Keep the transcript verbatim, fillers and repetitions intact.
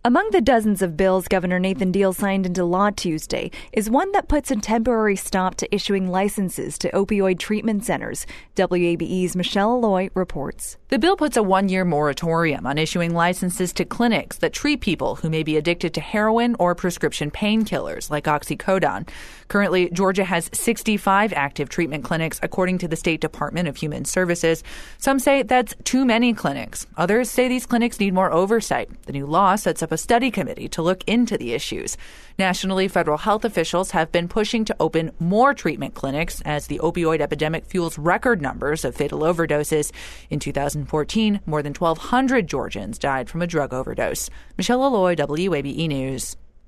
Among the dozens of bills Governor Nathan Deal signed into law Tuesday is one that puts a temporary stop to issuing licenses to opioid treatment centers. W A B E's Michelle Alloy reports. The bill puts a one-year moratorium on issuing licenses to clinics that treat people who may be addicted to heroin or prescription painkillers like oxycodone. Currently, Georgia has sixty-five active treatment clinics, according to the State Department of Human Services. Some say that's too many clinics. Others say these clinics need more oversight. The new law sets up a study committee to look into the issues. Nationally, federal health officials have been pushing to open more treatment clinics as the opioid epidemic fuels record numbers of fatal overdoses. In two thousand fourteen, more than twelve hundred Georgians died from a drug overdose. Michelle Alloy, W A B E News.